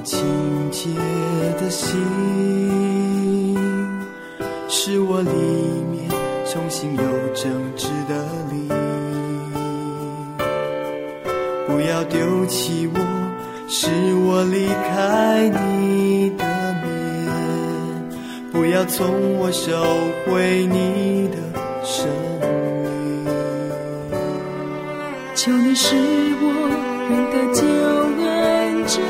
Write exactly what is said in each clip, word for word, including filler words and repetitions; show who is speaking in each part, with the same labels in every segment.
Speaker 1: 清洁的心，使我里面重新有正直的灵。不要丢弃我，使我离开你的面，不要从我收回你的生命。
Speaker 2: 求你使我认得救恩之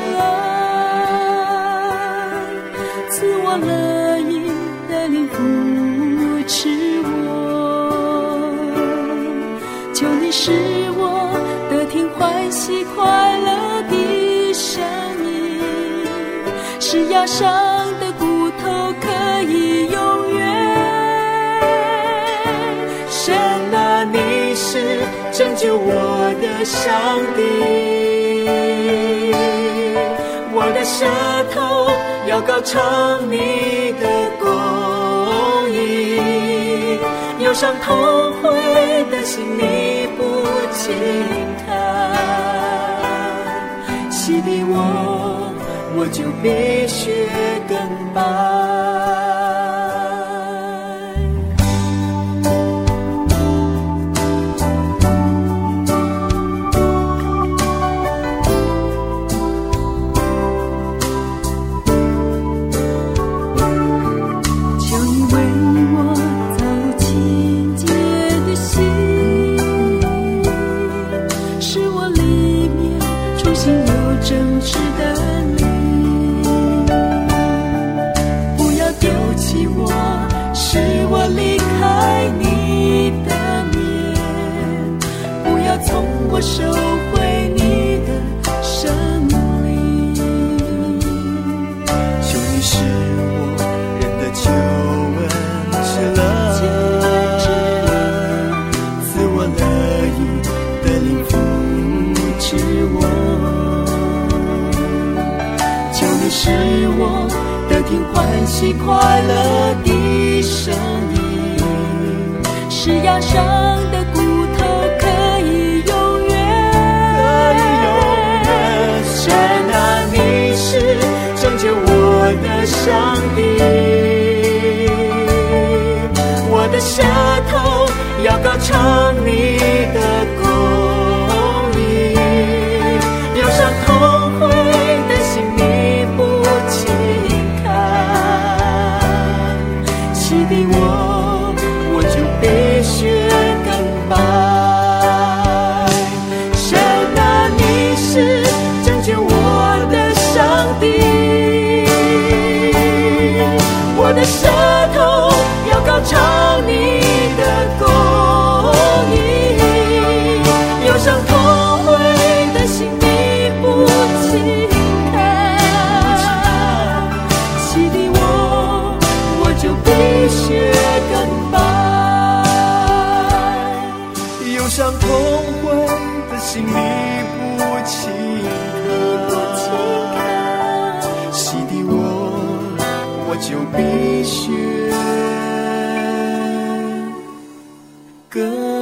Speaker 2: 爱，赐我乐意的灵扶持我。求你使我得听欢喜快乐的声音，使压伤的骨头可以永远。
Speaker 1: 神啊，你是拯救我的上帝，我的舌头要高唱你的公义，忧伤痛悔的心你不轻看，洗涤我，我就必须更白。收回你的生灵， 求你使我认得救恩之乐，赐我乐意的灵扶持我。求你使我得听欢喜快乐的声音，使压伤的骨头可以拯救我的上帝，我的舌头要高唱你的公义，忧伤痛悔的心你不轻看，洗涤我，我就必须更白。神啊，你是拯救我的上帝，我的舌头要高唱你的公义，忧伤痛悔的心你不轻看，洗涤我，我就必须更白。忧伤痛悔的心你不轻看，洗涤我，我就必须更